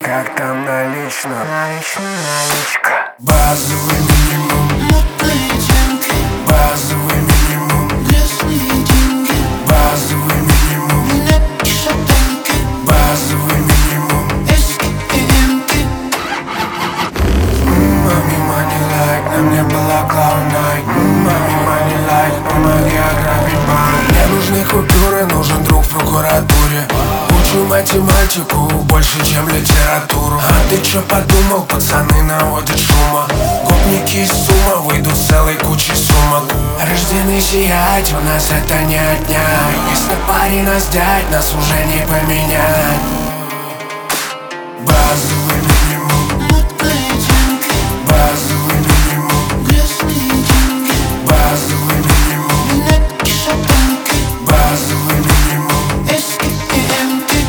как там налично? Наличка. Базовый минимум. Мутные деньги, Базовый минимум. грязные деньги, Базовый минимум. монетки, шатенки, Базовый минимум. эски и эмки. Мами, money like, на мне была Cloud9. Мами, money like, помоги ограбить банк. Мне нужны купюры, нужен друг в прокуратуре. Учу математику больше, чем литературу. А ты чё подумал, пацаны наводят шума. Гопники из сумма выйдут с целой кучей сумок. Рождены сиять, у нас это не отнять. Если парень нас дядь, нас уже не поменять. Базовый минимум. Мутные деньги, Базовый минимум. грязные деньги, Базовый минимум. монетки, шатенки, Базовый минимум. эски и эмки.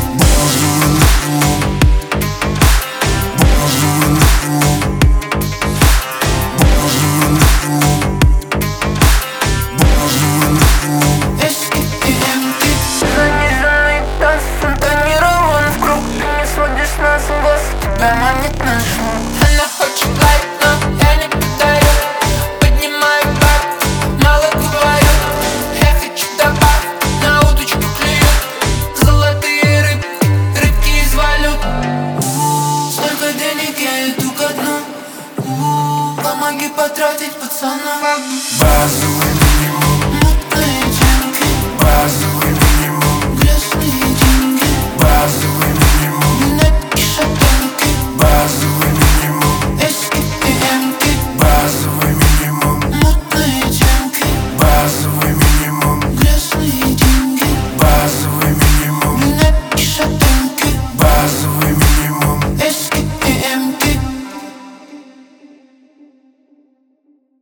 Эски и эмки. Заниженный таз, интонирован в круг. Ты не сводишь нас с глаз, тебя манит наш звук. Она хочет лайк, но я не пытаюсь. Поднимаю баб, мало говорю. Я хочу добав, на удочку клюют. Золотые рыбки из валют. Столько денег я иду ко дну. Помоги потратить, пацана. Базовый